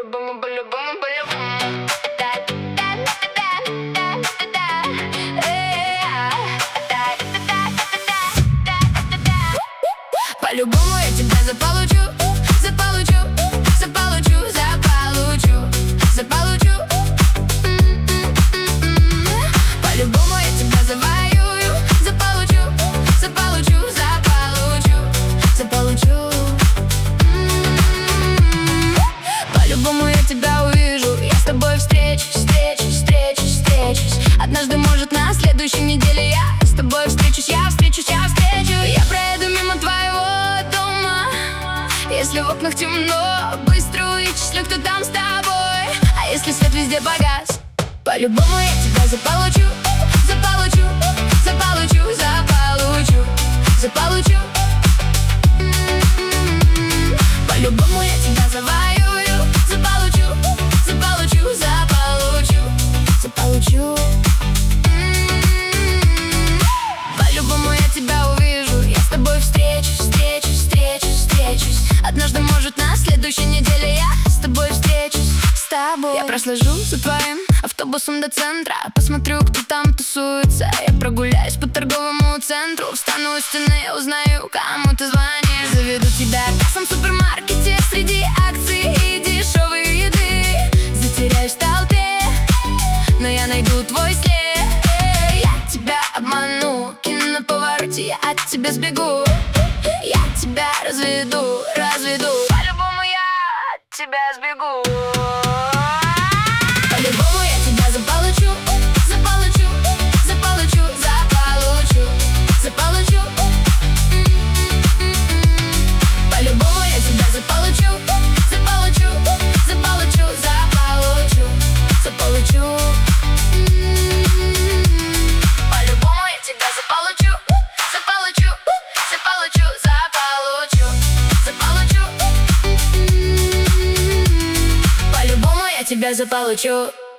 По-любому, по-любому, по-любому. По-любому я тебя заполучу, заполучу, заполучу, заполучу, заполучу. По-любому я тебя завоюю, заполучу, заполучу, заполучу, заполучу. По-любому я тебя увижу, я с тобой встречусь, встречусь, встречусь, встречусь. Однажды, может, на следующей неделе я с тобой встречусь, я встречусь, я встречу. Я проеду мимо твоего дома, если в окнах темно, быстро вычислю, кто там с тобой. А если свет везде погас, по-любому я тебя заполучу, заполучу, заполучу, заполучу, заполучу. По-любому я тебя завоюю, заполучу, заполучу, заполучу, заполучу. По-любому я тебя увижу, я с тобой встречусь, встречусь, встречусь, встречусь. Однажды, может, на следующей неделе я с тобой встречусь, с тобой. Я прослежу за твоим автобусом до центра, посмотрю, кто там тусуется. Я прогуляюсь по торговому центру, встану у стены, узнаю, кому ты звонишь. Заведу тебя к кассам в супермаркете среди акций и дешевой еды. Затеряюсь в толпе, но я найду твой след. Я тебя обману, кину на повороте, я от тебя сбегу. Я тебя разведу, разведу. По-любому я от тебя сбегу. По-любому я тебя заполучу, заполучу, заполучу, заполучу, заполучу. По-любому я тебя заполучу, заполучу, заполучу, заполучу, заполучу. По-любому я тебя заполучу, заполучу, заполучу, заполучу, заполучу. По-любому я тебя заполучу.